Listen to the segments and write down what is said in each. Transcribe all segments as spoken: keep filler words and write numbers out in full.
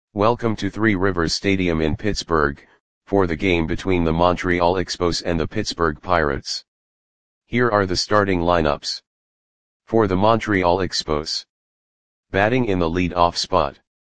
Welcome to Three Rivers Stadium in Pittsburgh, for the game between the Montreal Expos and the Pittsburgh Pirates. Here are the starting lineups. For the Montreal Expos. Batting in the lead-off spot.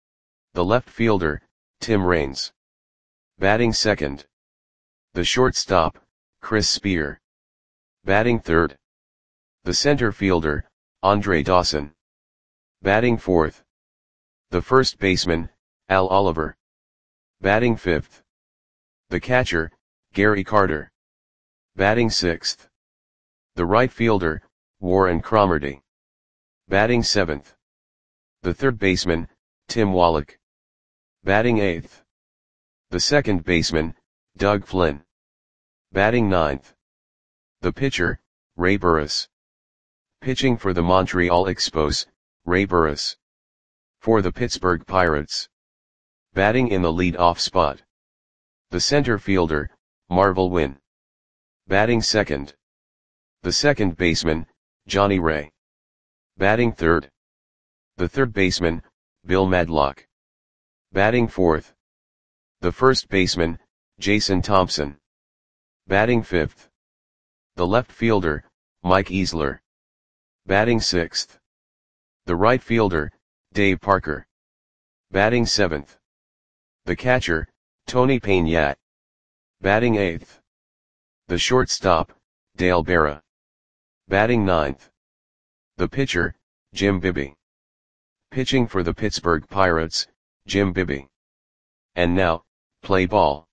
The left fielder, Tim Raines. Batting second. The shortstop, Chris Spear. Batting third. The center fielder, Andre Dawson. Batting fourth. The first baseman, Al Oliver. Batting fifth. The catcher, Gary Carter. Batting sixth. The right fielder, Warren Cromartie. Batting seventh. The third baseman, Tim Wallach. Batting eighth. The second baseman, Doug Flynn. Batting ninth. The pitcher, Ray Burris. Pitching for the Montreal Expos, Ray Burris. For the Pittsburgh Pirates. Batting in the lead-off spot. The center fielder, Marvel Wynn. Batting second. The second baseman, Johnny Ray. Batting third. The third baseman, Bill Madlock. Batting fourth. The first baseman, Jason Thompson. Batting fifth. The left fielder, Mike Easler. Batting sixth. The right fielder, Dave Parker. Batting seventh. The catcher, Tony Peña. Batting eighth. The shortstop, Dale Berra. Batting ninth. The pitcher, Jim Bibby. Pitching for the Pittsburgh Pirates, Jim Bibby. And now, play ball.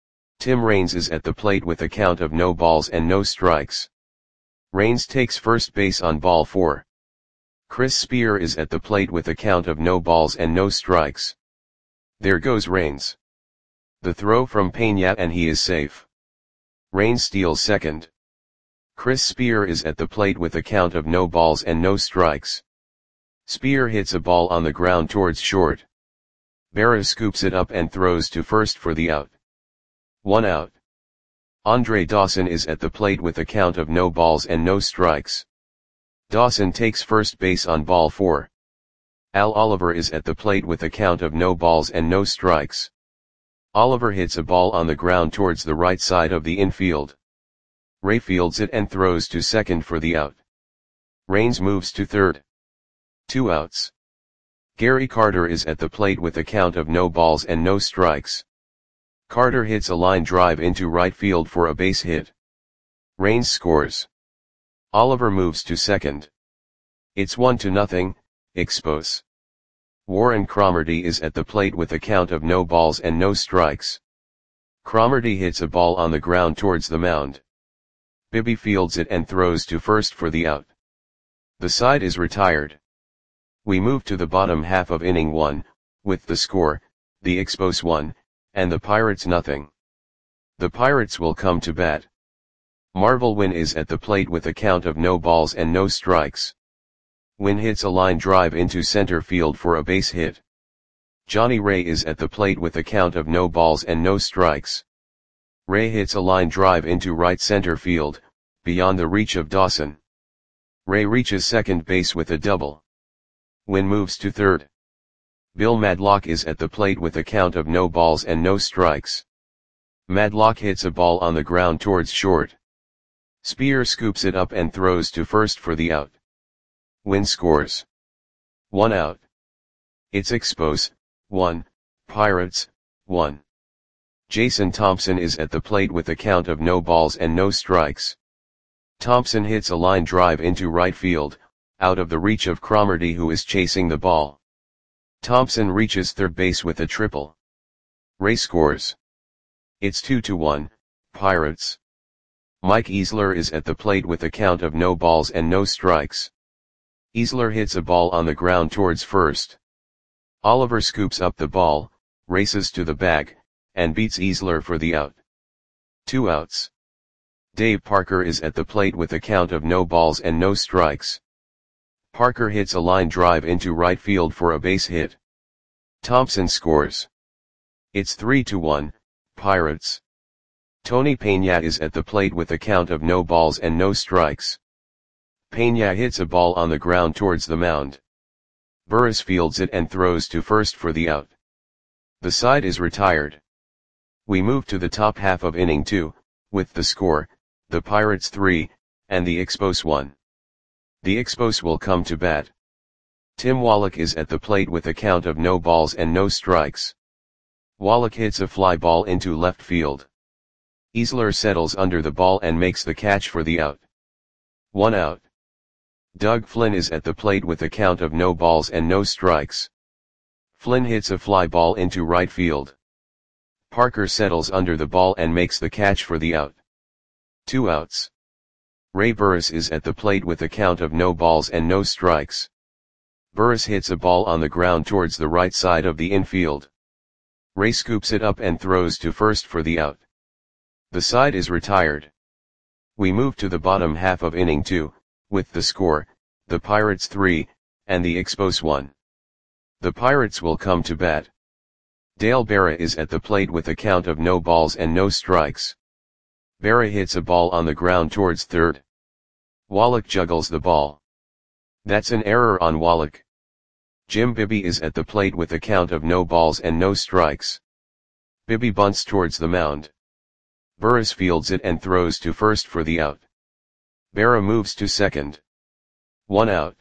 Tim Raines is at the plate with a count of no balls and no strikes. Raines takes first base on ball four. Chris Spear is at the plate with a count of no balls and no strikes. There goes Raines. The throw from Peña and he is safe. Raines steals second. Chris Spear is at the plate with a count of no balls and no strikes. Spear hits a ball on the ground towards short. Berra scoops it up and throws to first for the out. One out. Andre Dawson is at the plate with a count of no balls and no strikes. Dawson takes first base on ball four. Al Oliver is at the plate with a count of no balls and no strikes. Oliver hits a ball on the ground towards the right side of the infield. Ray fields it and throws to second for the out. Raines moves to third. Two outs. Gary Carter is at the plate with a count of no balls and no strikes. Carter hits a line drive into right field for a base hit. Raines scores. Oliver moves to second. It's one to nothing, Expos. Warren Cromartie is at the plate with a count of no balls and no strikes. Cromartie hits a ball on the ground towards the mound. Bibby fields it and throws to first for the out. The side is retired. We move to the bottom half of inning one, with the score, the Expos one, and the Pirates nothing. The Pirates will come to bat. Marvel Wynn is at the plate with a count of no balls and no strikes. Wynn hits a line drive into center field for a base hit. Johnny Ray is at the plate with a count of no balls and no strikes. Ray hits a line drive into right center field, beyond the reach of Dawson. Ray reaches second base with a double. Wynn moves to third. Bill Madlock is at the plate with a count of no balls and no strikes. Madlock hits a ball on the ground towards short. Spear scoops it up and throws to first for the out. Wynn scores. One out. It's Expos, one, Pirates, one. Jason Thompson is at the plate with a count of no balls and no strikes. Thompson hits a line drive into right field, out of the reach of Cromartie who is chasing the ball. Thompson reaches third base with a triple. Ray scores. It's two to one, Pirates. Mike Easler is at the plate with a count of no balls and no strikes. Easler hits a ball on the ground towards first. Oliver scoops up the ball, races to the bag, and beats Easler for the out. Two outs. Dave Parker is at the plate with a count of no balls and no strikes. Parker hits a line drive into right field for a base hit. Thompson scores. It's three to one, Pirates. Tony Peña is at the plate with a count of no balls and no strikes. Peña hits a ball on the ground towards the mound. Burris fields it and throws to first for the out. The side is retired. We move to the top half of inning two, with the score, the Pirates three, and the Expos one. The Expos will come to bat. Tim Wallach is at the plate with a count of no balls and no strikes. Wallach hits a fly ball into left field. Easler settles under the ball and makes the catch for the out. One out. Doug Flynn is at the plate with a count of no balls and no strikes. Flynn hits a fly ball into right field. Parker settles under the ball and makes the catch for the out. Two outs. Ray Burris is at the plate with a count of no balls and no strikes. Burris hits a ball on the ground towards the right side of the infield. Ray scoops it up and throws to first for the out. The side is retired. We move to the bottom half of inning two, with the score, the Pirates three, and the Expos one. The Pirates will come to bat. Dale Berra is at the plate with a count of no balls and no strikes. Berra hits a ball on the ground towards third. Wallach juggles the ball. That's an error on Wallach. Jim Bibby is at the plate with a count of no balls and no strikes. Bibby bunts towards the mound. Burris fields it and throws to first for the out. Berra moves to second. One out.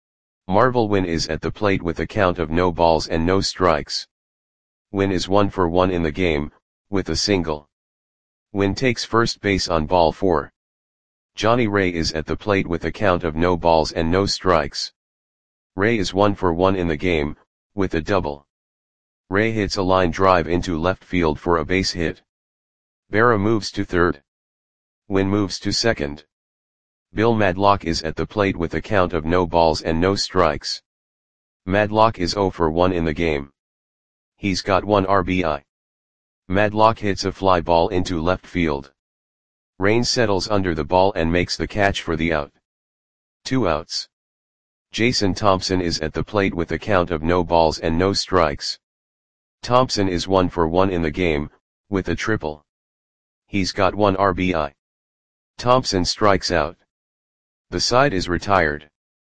Marvel Wynn is at the plate with a count of no balls and no strikes. Wynn is one for one in the game, with a single. Wynn takes first base on ball four. Johnny Ray is at the plate with a count of no balls and no strikes. Ray is one for one in the game, with a double. Ray hits a line drive into left field for a base hit. Berra moves to third. Wynn moves to second. Bill Madlock is at the plate with a count of no balls and no strikes. Madlock is zero for one in the game. He's got one R B I. Madlock hits a fly ball into left field. Raines settles under the ball and makes the catch for the out. Two outs. Jason Thompson is at the plate with a count of no balls and no strikes. Thompson is one for one in the game, with a triple. He's got one R B I. Thompson strikes out. The side is retired.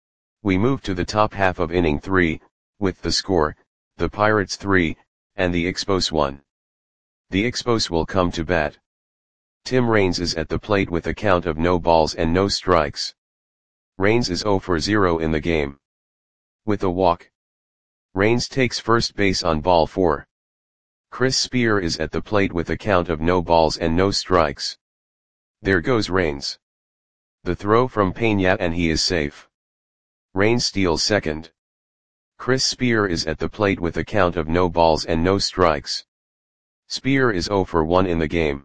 We move to the top half of inning three, with the score, the Pirates three, and the Expos one. The Expos will come to bat. Tim Raines is at the plate with a count of no balls and no strikes. Raines is zero for zero in the game. With a walk. Raines takes first base on ball four. Chris Spear is at the plate with a count of no balls and no strikes. There goes Raines. The throw from Peña and he is safe. Raines steals second. Chris Spear is at the plate with a count of no balls and no strikes. Spear is zero for one in the game.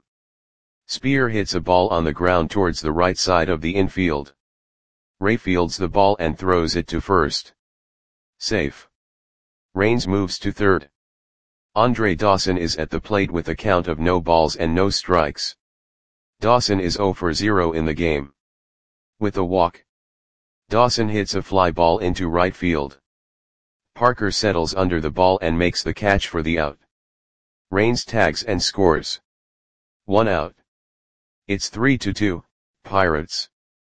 Spear hits a ball on the ground towards the right side of the infield. Ray fields the ball and throws it to first. Safe. Raines moves to third. Andre Dawson is at the plate with a count of no balls and no strikes. Dawson is zero for zero in the game. With a walk. Dawson hits a fly ball into right field. Parker settles under the ball and makes the catch for the out. Raines tags and scores. One out. It's three to two, Pirates.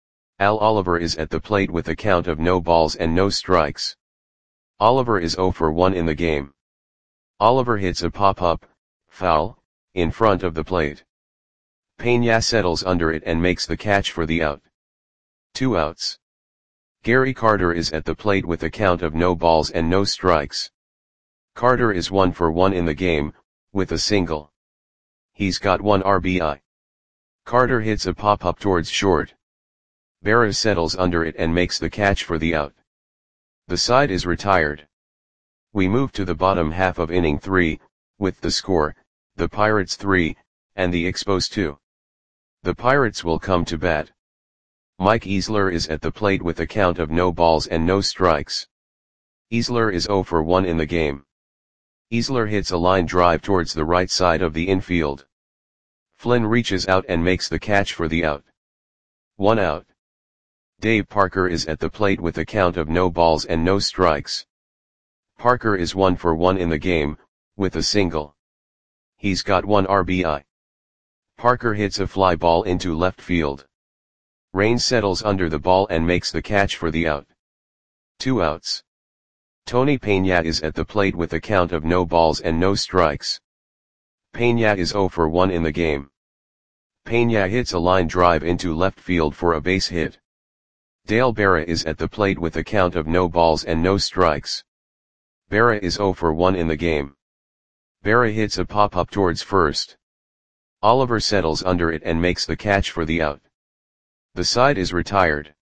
Al Oliver is at the plate with a count of no balls and no strikes. Oliver is zero for one in the game. Oliver hits a pop-up, foul, in front of the plate. Peña settles under it and makes the catch for the out. Two outs. Gary Carter is at the plate with a count of no balls and no strikes. Carter is one for one in the game, with a single. He's got one R B I. Carter hits a pop-up towards short. Berra settles under it and makes the catch for the out. The side is retired. We move to the bottom half of inning three, with the score, the Pirates three, and the Expos two. The Pirates will come to bat. Mike Easler is at the plate with a count of no balls and no strikes. Easler is zero for one in the game. Easler hits a line drive towards the right side of the infield. Flynn reaches out and makes the catch for the out. One out. Dave Parker is at the plate with a count of no balls and no strikes. Parker is one for one in the game, with a single. He's got one R B I. Parker hits a fly ball into left field. Raines settles under the ball and makes the catch for the out. Two outs. Tony Peña is at the plate with a count of no balls and no strikes. Peña is zero for one in the game. Peña hits a line drive into left field for a base hit. Dale Berra is at the plate with a count of no balls and no strikes. Berra is zero for one in the game. Berra hits a pop-up towards first. Oliver settles under it and makes the catch for the out. The side is retired.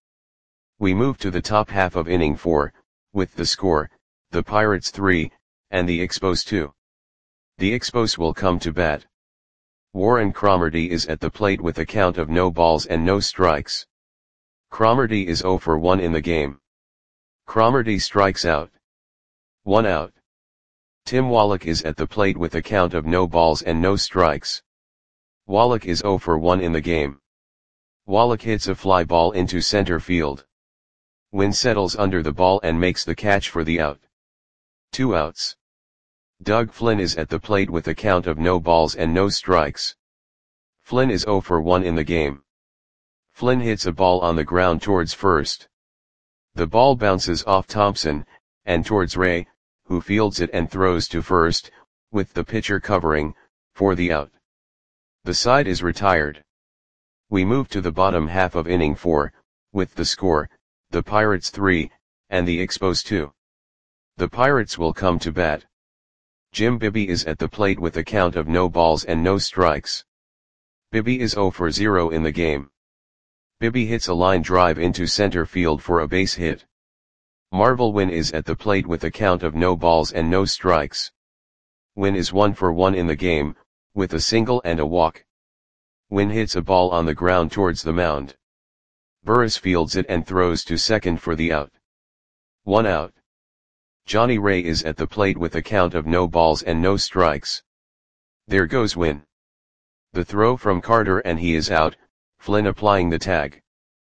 We move to the top half of inning four, with the score, the Pirates three, and the Expos two. The Expos will come to bat. Warren Cromartie is at the plate with a count of no balls and no strikes. Cromartie is zero for one in the game. Cromartie strikes out. One out. Tim Wallach is at the plate with a count of no balls and no strikes. Wallach is zero for one in the game. Wallach hits a fly ball into center field. Wynn settles under the ball and makes the catch for the out. Two outs. Doug Flynn is at the plate with a count of no balls and no strikes. Flynn is zero for one in the game. Flynn hits a ball on the ground towards first. The ball bounces off Thompson, and towards Ray, who fields it and throws to first, with the pitcher covering, for the out. The side is retired. We move to the bottom half of inning four, with the score, the Pirates three, and the Expos two. The Pirates will come to bat. Jim Bibby is at the plate with a count of no balls and no strikes. Bibby is zero for zero in the game. Bibby hits a line drive into center field for a base hit. Marvel Wynn is at the plate with a count of no balls and no strikes. Wynn is one for one in the game, with a single and a walk. Wynn hits a ball on the ground towards the mound. Burris fields it and throws to second for the out. One out. Johnny Ray is at the plate with a count of no balls and no strikes. There goes Wynn. The throw from Carter and he is out, Flynn applying the tag.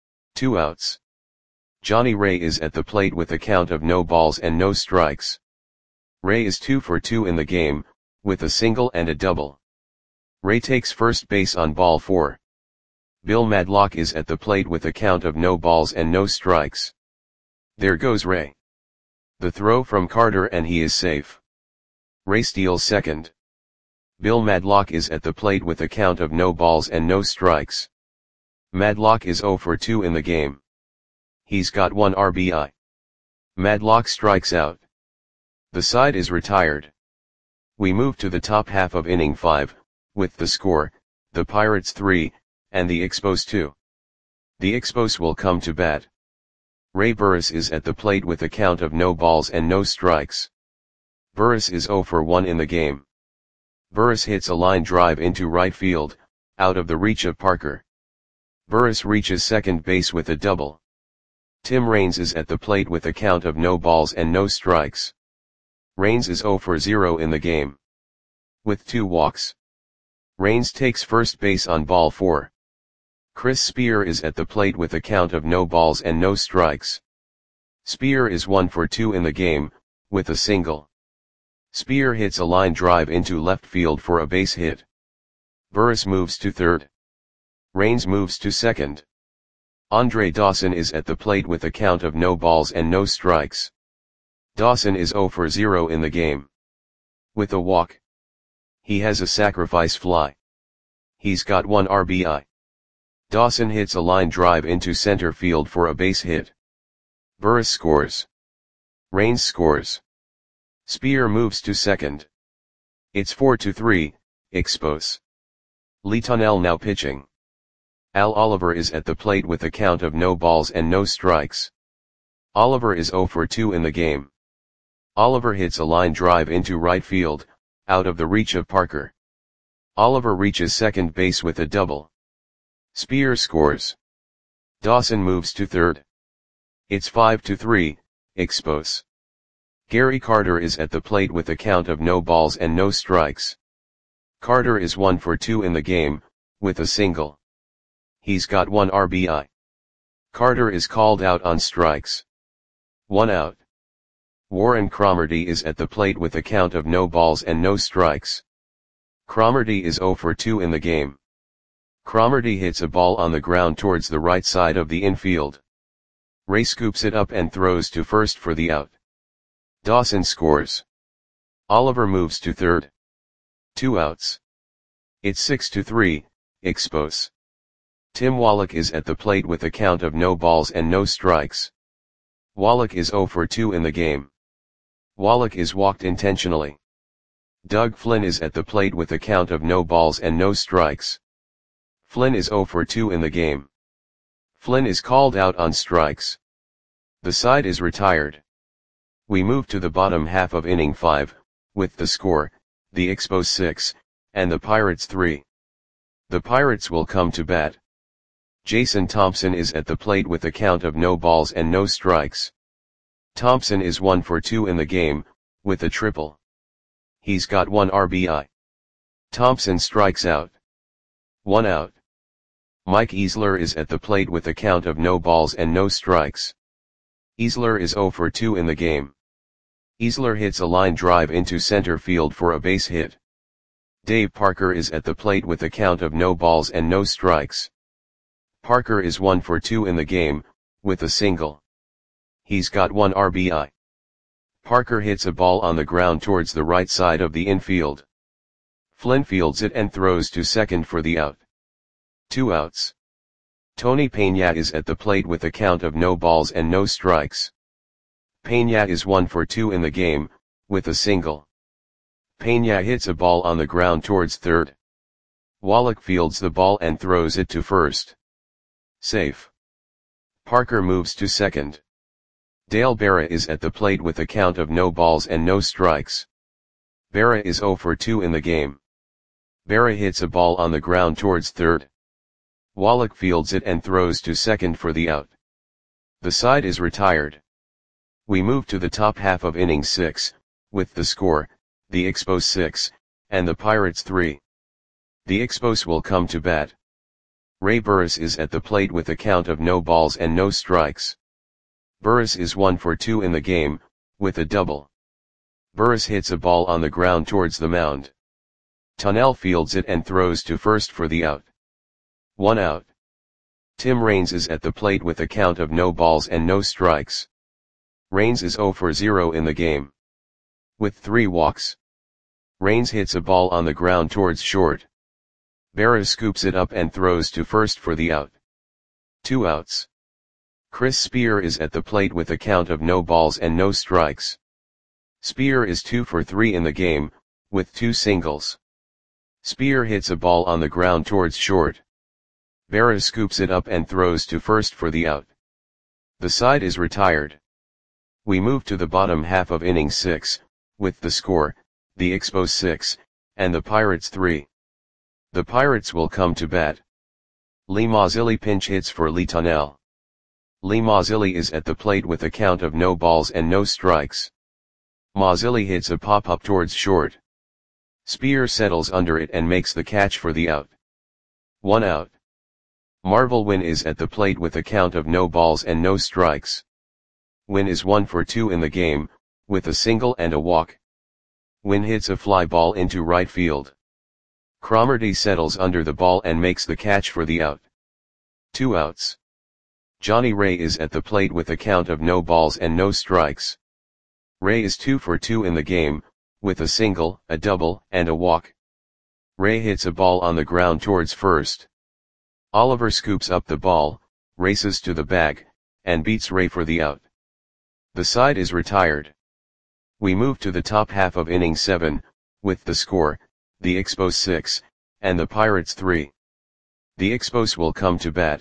Two outs. Johnny Ray is at the plate with a count of no balls and no strikes. Ray is two for two in the game, with a single and a double. Ray takes first base on ball four. Bill Madlock is at the plate with a count of no balls and no strikes. There goes Ray. The throw from Carter and he is safe. Ray steals second. Bill Madlock is at the plate with a count of no balls and no strikes. Madlock is zero for two in the game. He's got one R B I. Madlock strikes out. The side is retired. We move to the top half of inning five, with the score, the Pirates three, and the Expos two. The Expos will come to bat. Ray Burris is at the plate with a count of no balls and no strikes. Burris is zero for one in the game. Burris hits a line drive into right field, out of the reach of Parker. Burris reaches second base with a double. Tim Raines is at the plate with a count of no balls and no strikes. Raines is zero for zero in the game. With two walks. Raines takes first base on ball four. Chris Spear is at the plate with a count of no balls and no strikes. Spear is one for two in the game, with a single. Spear hits a line drive into left field for a base hit. Burris moves to third. Raines moves to second. Andre Dawson is at the plate with a count of no balls and no strikes. Dawson is zero for zero in the game. With a walk. He has a sacrifice fly. He's got one R B I. Dawson hits a line drive into center field for a base hit. Burris scores. Raines scores. Spear moves to second. It's four to three, Expos. Lee Tunnell now pitching. Al Oliver is at the plate with a count of no balls and no strikes. Oliver is zero for two in the game. Oliver hits a line drive into right field, out of the reach of Parker. Oliver reaches second base with a double. Spear scores. Dawson moves to third. It's five to three, Expos. Gary Carter is at the plate with a count of no balls and no strikes. Carter is one for two in the game, with a single. He's got one R B I. Carter is called out on strikes. One out. Warren Cromartie is at the plate with a count of no balls and no strikes. Cromartie is zero for two in the game. Cromartie hits a ball on the ground towards the right side of the infield. Ray scoops it up and throws to first for the out. Dawson scores. Oliver moves to third. Two outs. It's six to three, Expos. Tim Wallach is at the plate with a count of no balls and no strikes. Wallach is zero for two in the game. Wallach is walked intentionally. Doug Flynn is at the plate with a count of no balls and no strikes. Flynn is zero for two in the game. Flynn is called out on strikes. The side is retired. We move to the bottom half of inning five, with the score, the Expos six, and the Pirates three. The Pirates will come to bat. Jason Thompson is at the plate with a count of no balls and no strikes. Thompson is one for two in the game, with a triple. He's got one R B I. Thompson strikes out. One out. Mike Easler is at the plate with a count of no balls and no strikes. Easler is zero for two in the game. Easler hits a line drive into center field for a base hit. Dave Parker is at the plate with a count of no balls and no strikes. Parker is one for two in the game, with a single. He's got one R B I. Parker hits a ball on the ground towards the right side of the infield. Flynn fields it and throws to second for the out. Two outs. Tony Peña is at the plate with a count of no balls and no strikes. Peña is one for two in the game, with a single. Peña hits a ball on the ground towards third. Wallach fields the ball and throws it to first. Safe. Parker moves to second. Dale Berra is at the plate with a count of no balls and no strikes. Berra is zero for two in the game. Berra hits a ball on the ground towards third. Wallach fields it and throws to second for the out. The side is retired. We move to the top half of inning six, with the score, the Expos six, and the Pirates three. The Expos will come to bat. Ray Burris is at the plate with a count of no balls and no strikes. Burris is one for two in the game, with a double. Burris hits a ball on the ground towards the mound. Tunnell fields it and throws to first for the out. One out. Tim Raines is at the plate with a count of no balls and no strikes. Raines is zero for zero in the game. With three walks. Raines hits a ball on the ground towards short. Berra scoops it up and throws to first for the out. Two outs. Chris Spear is at the plate with a count of no balls and no strikes. Spear is two for three in the game, with two singles. Spear hits a ball on the ground towards short. Berra scoops it up and throws to first for the out. The side is retired. We move to the bottom half of inning six, with the score, the Expos six, and the Pirates three. The Pirates will come to bat. Lee Mazzilli pinch hits for Lee Tunnell. Lee Mazzilli is at the plate with a count of no balls and no strikes. Mazzilli hits a pop-up towards short. Spear settles under it and makes the catch for the out. One out. Marvel Wynn is at the plate with a count of no balls and no strikes. Wynn is one for two in the game, with a single and a walk. Wynn hits a fly ball into right field. Cromartie settles under the ball and makes the catch for the out. Two outs. Johnny Ray is at the plate with a count of no balls and no strikes. Ray is two for two in the game, with a single, a double, and a walk. Ray hits a ball on the ground towards first. Oliver scoops up the ball, races to the bag, and beats Ray for the out. The side is retired. We move to the top half of inning seven, with the score, the Expos six, and the Pirates three. The Expos will come to bat.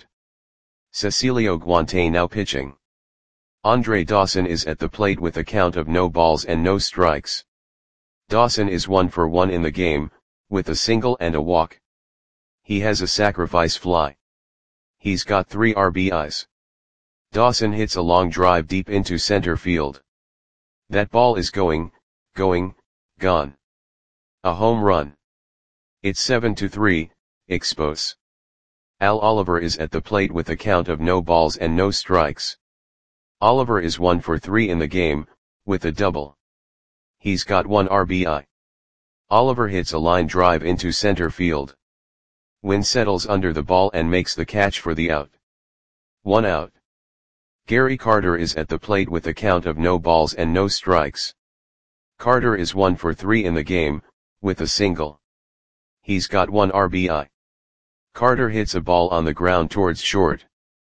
Cecilio Guante now pitching. Andre Dawson is at the plate with a count of no balls and no strikes. Dawson is one for one in the game, with a single and a walk. He has a sacrifice fly. He's got three R B Is. Dawson hits a long drive deep into center field. That ball is going, going, gone. A home run. It's seven to three, Expos. Al Oliver is at the plate with a count of no balls and no strikes. Oliver is one for three in the game, with a double. He's got one R B I. Oliver hits a line drive into center field. Wynn settles under the ball and makes the catch for the out. One out. Gary Carter is at the plate with a count of no balls and no strikes. Carter is one for three in the game, with a single. He's got one R B I. Carter hits a ball on the ground towards short.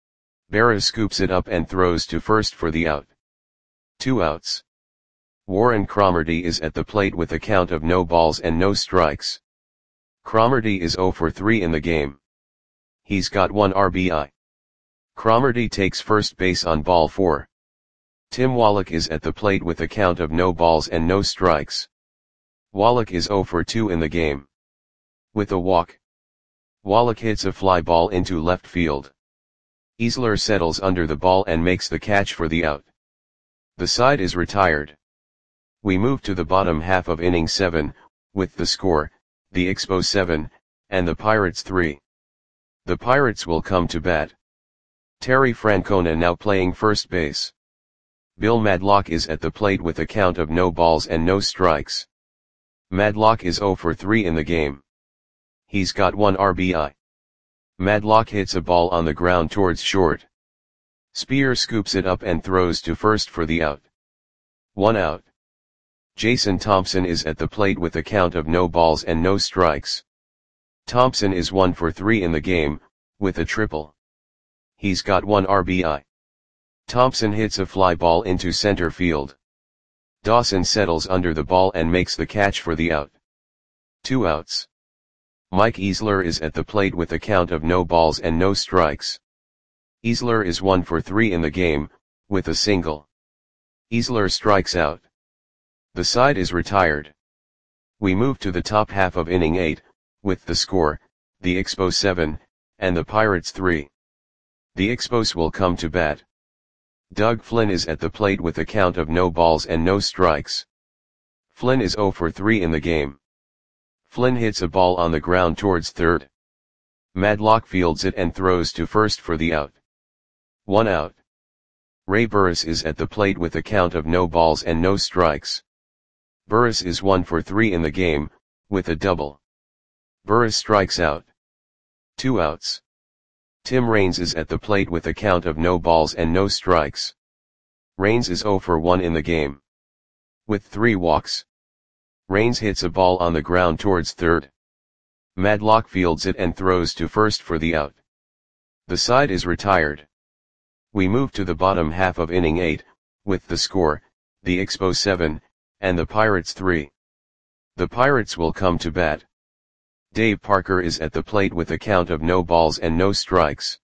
Berra scoops it up and throws to first for the out. Two outs. Warren Cromartie is at the plate with a count of no balls and no strikes. Cromartie is zero for three in the game. He's got one R B I. Cromartie takes first base on ball four. Tim Wallach is at the plate with a count of no balls and no strikes. Wallach is zero for two in the game. With a walk, Wallach hits a fly ball into left field. Easler settles under the ball and makes the catch for the out. The side is retired. We move to the bottom half of inning seven, with the score, the Expos seven, and the Pirates three. The Pirates will come to bat. Terry Francona now playing first base. Bill Madlock is at the plate with a count of no balls and no strikes. Madlock is zero for three in the game. He's got one R B I. Madlock hits a ball on the ground towards short. Spear scoops it up and throws to first for the out. One out. Jason Thompson is at the plate with a count of no balls and no strikes. Thompson is one for three in the game, with a triple. He's got one R B I. Thompson hits a fly ball into center field. Dawson settles under the ball and makes the catch for the out. Two outs. Mike Easler is at the plate with a count of no balls and no strikes. Easler is one for three in the game, with a single. Easler strikes out. The side is retired. We move to the top half of inning eight, with the score, the Expos seven, and the Pirates three. The Expos will come to bat. Doug Flynn is at the plate with a count of no balls and no strikes. Flynn is zero for three in the game. Flynn hits a ball on the ground towards third. Madlock fields it and throws to first for the out. One out. Ray Burris is at the plate with a count of no balls and no strikes. Burris is one for three in the game, with a double. Burris strikes out. Two outs. Tim Raines is at the plate with a count of no balls and no strikes. Raines is zero for one in the game. With three walks, Raines hits a ball on the ground towards third. Madlock fields it and throws to first for the out. The side is retired. We move to the bottom half of inning eight, with the score, the Expos seven, and the Pirates three. The Pirates will come to bat. Dave Parker is at the plate with a count of no balls and no strikes.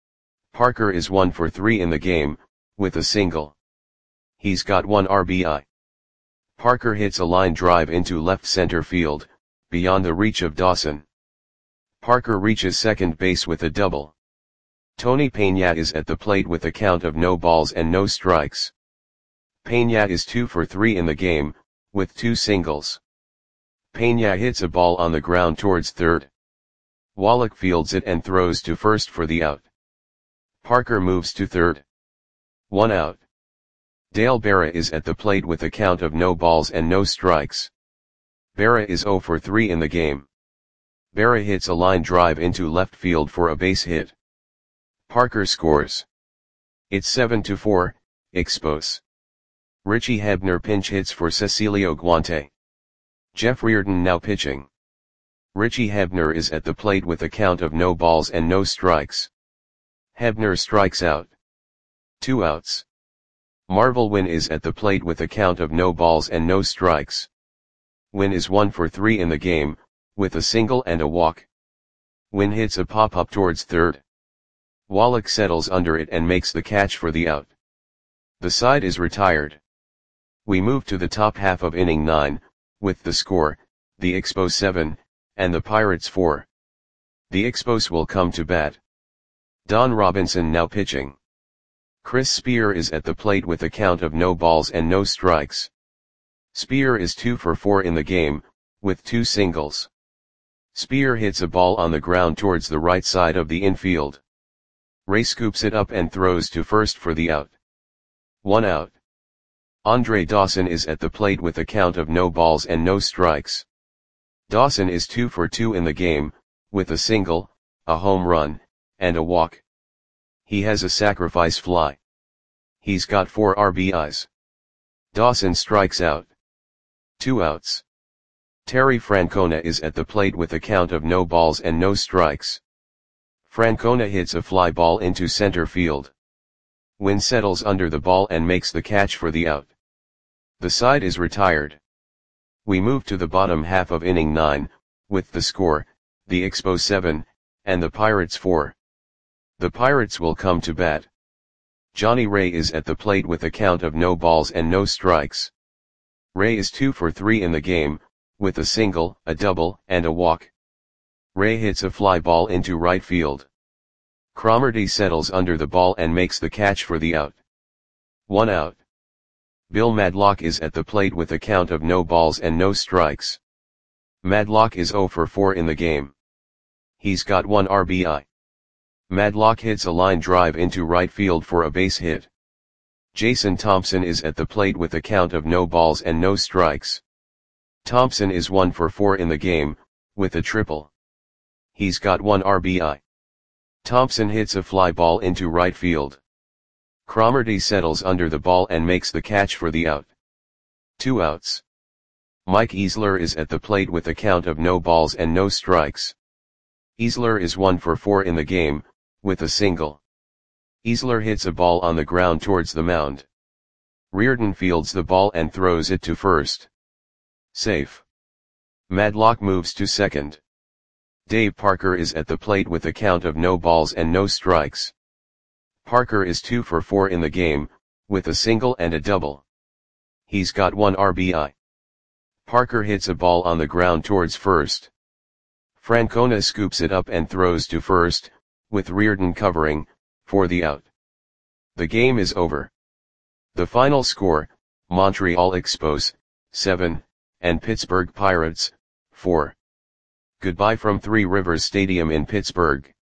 Parker is one for three in the game, with a single. He's got one R B I. Parker hits a line drive into left center field, beyond the reach of Dawson. Parker reaches second base with a double. Tony Peña is at the plate with a count of no balls and no strikes. Peña is two for three in the game, with two singles. Peña hits a ball on the ground towards third. Wallach fields it and throws to first for the out. Parker moves to third. One out. Dale Berra is at the plate with a count of no balls and no strikes. Berra is zero for three in the game. Berra hits a line drive into left field for a base hit. Parker scores. It's seven to four, Expos. Richie Hebner pinch hits for Cecilio Guante. Jeff Reardon now pitching. Richie Hebner is at the plate with a count of no balls and no strikes. Hebner strikes out. Two outs. Marvel Wynn is at the plate with a count of no balls and no strikes. Wynn is one for three in the game, with a single and a walk. Wynn hits a pop-up towards third. Wallach settles under it and makes the catch for the out. The side is retired. We move to the top half of inning nine, with the score, the Expos seven, and the Pirates four. The Expos will come to bat. Don Robinson now pitching. Chris Spear is at the plate with a count of no balls and no strikes. Spear is two for four in the game, with two singles. Spear hits a ball on the ground towards the right side of the infield. Ray scoops it up and throws to first for the out. One out. Andre Dawson is at the plate with a count of no balls and no strikes. Dawson is two for two in the game, with a single, a home run, and a walk. He has a sacrifice fly. He's got four R B Is. Dawson strikes out. Two outs. Terry Francona is at the plate with a count of no balls and no strikes. Francona hits a fly ball into center field. Wynn settles under the ball and makes the catch for the out. The side is retired. We move to the bottom half of inning nine, with the score, the Expos seven, and the Pirates four. The Pirates will come to bat. Johnny Ray is at the plate with a count of no balls and no strikes. Ray is two for three in the game, with a single, a double, and a walk. Ray hits a fly ball into right field. Cromartie settles under the ball and makes the catch for the out. One out. Bill Madlock is at the plate with a count of no balls and no strikes. Madlock is zero for four in the game. He's got one R B I. Madlock hits a line drive into right field for a base hit. Jason Thompson is at the plate with a count of no balls and no strikes. Thompson is one for four in the game, with a triple. He's got one R B I. Thompson hits a fly ball into right field. Cromartie settles under the ball and makes the catch for the out. Two outs. Mike Easler is at the plate with a count of no balls and no strikes. Easler is one for four in the game, with a single. Easler hits a ball on the ground towards the mound. Reardon fields the ball and throws it to first. Safe. Madlock moves to second. Dave Parker is at the plate with a count of no balls and no strikes. Parker is two for four in the game, with a single and a double. He's got one R B I. Parker hits a ball on the ground towards first. Francona scoops it up and throws to first, with Reardon covering, for the out. The game is over. The final score, Montreal Expos, seven, and Pittsburgh Pirates, four. Goodbye from Three Rivers Stadium in Pittsburgh.